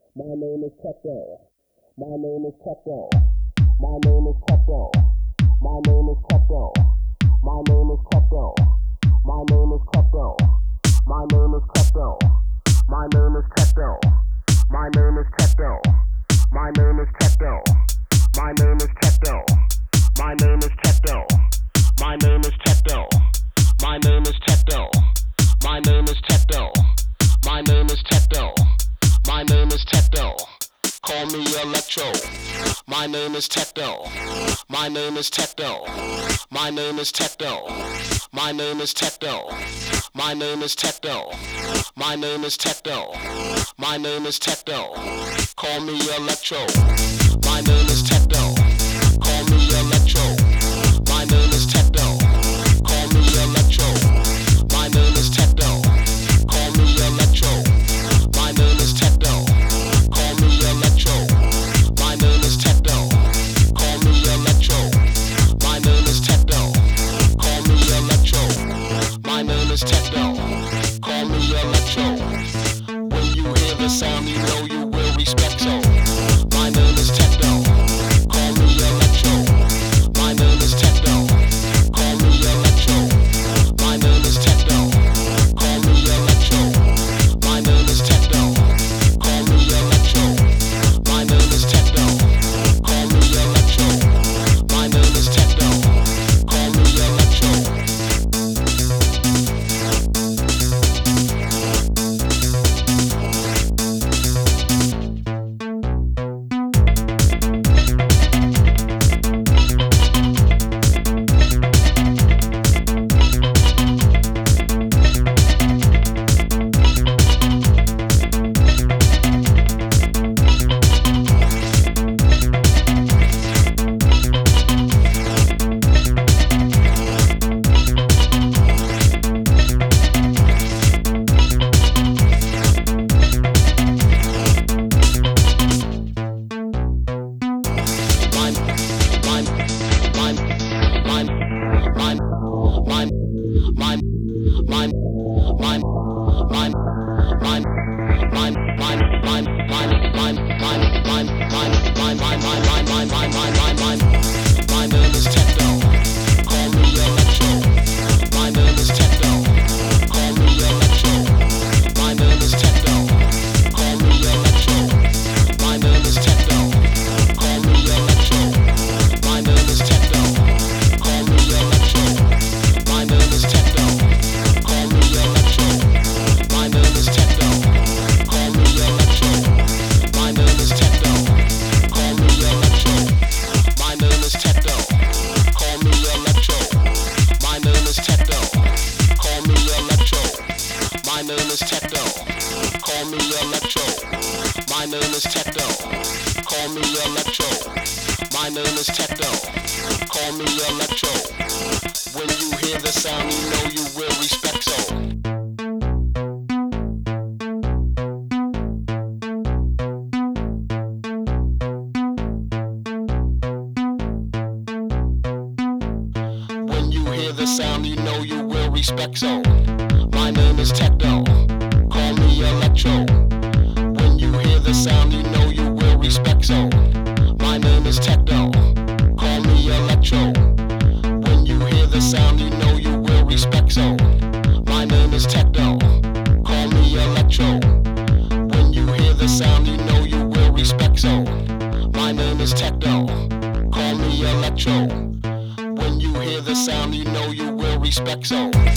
My name is Techno. My name is Techno. My name is Techno. My name is Techno. My name is Techno. My name is Techno. My name is Techno. My name is Techno. My name is Techno. My name is Techno. My name is Techno. My name is Techno. My name is Techno. My name is Techno. My name is Techno. My name is Techno. My name is Techno. Call me Electro. My name is Techno. My name is Techno. My name is Techno. My name is Techno. My name is Techno. My name is Techno. My name is Techno. Call me Electro. My name is Techno. Call me Electro. My name is Techno. Call me Electro. My name is Techno. Call me Electro. My name is Techno. Call me Electro. My name is Techno. Call me Electro. My name is Techno. Call me Electro. My name is Techno. Call me Electro. When you hear the sound, you know you will respect. So, my name is Techno. Call me Electro. My name is Techno. Call me Electro. My name is Techno. Call me Electro. My name is Techno. Call me Electro. My name is Techno. Call me Electro. My name is Techno. Call me Electro. My name is Techno. Call me Electro. My name is Techno. Call me Electro. My name is Techno. Call me Electro. When you hear the sound, you know you will respect. So, when you hear the sound, you know you will respect. So, my name is Techno. Call me Electro. When you hear the sound, you know you will respect. So, my name is Techno. Call me Electro. When you hear the sound, you know you will respect. So, my name is Techno. Call me Electro. When you hear the sound, you know you will respect. So, my name is Techno. Call me Electro. When you hear the sound, you know you will respect. So,